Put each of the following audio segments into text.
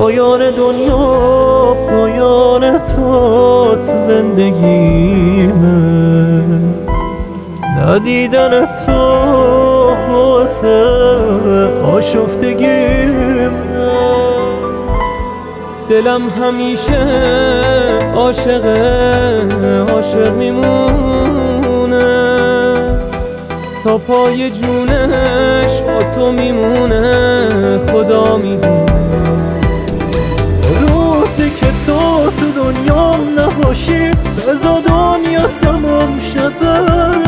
پایان دنیا، پایان تو زندگیمه. ندیدن تو واسه آشفتگیمه. دلم همیشه عاشق میمونه، تا پای جونش با تو میمونه، خدا میدونه. روزی که تو دنیام نباشی، بذار دنیا تمام شده.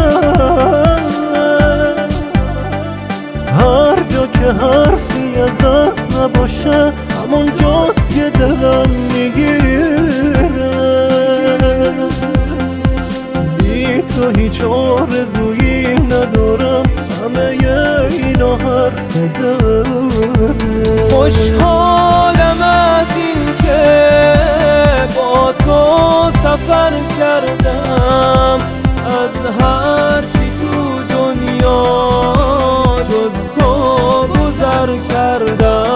هر جا که حرفی ازت نباشه، همون جاست که دلم میگیره. بی تو هیچ آرزویی ندارم، همه اینا حرف داره. خوشحالم از این که با تو سفر کردم، از هر چی تو دنیا جز تو گذر کردم.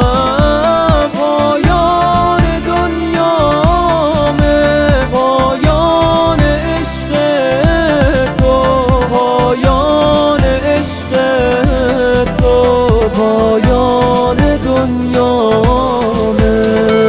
پایان دنیامه، پایان عشق تو، پایان عشق تو، پایان دنیامه.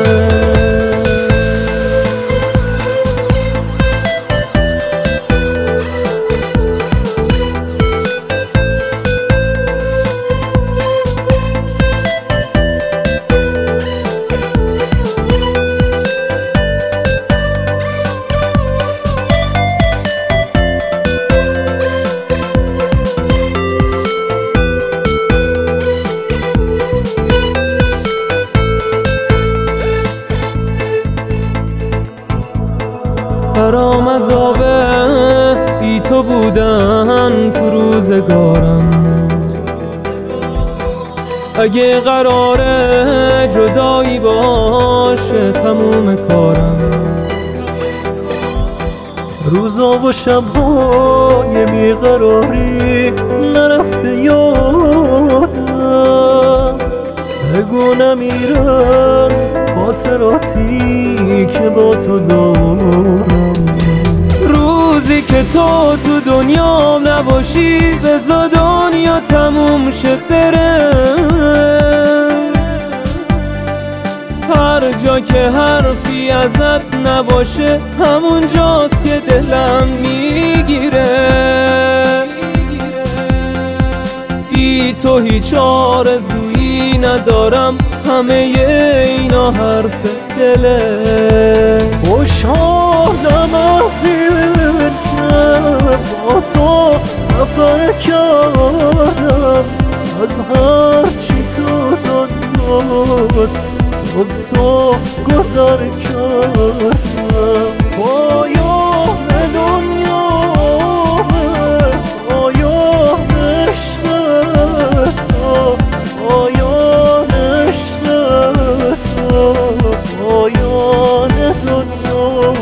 برام عذابه بی تو بودن تو روزگارم. اگه قراره جدایی باشه تموم کارم. روزا و شب‌های بیقراری نرفته یادم. بگو نمیرن خاطراتی که با تو دارم. روزی که تو دنیا نباشی، بذار دنیا تموم شه بره. هر جا که حرفی ازت نباشه، همون جاست که دلم میگیره. بی تو هیچ آرزویی ندارم، همه اینا حرف دله. خوشحالم از این که با تو سفر کردم، از هر چی تو دنیاست از تو گذر کردم. پایان دنیامه، پایان عشق تو، پایان عشق تو، پایان دنیا.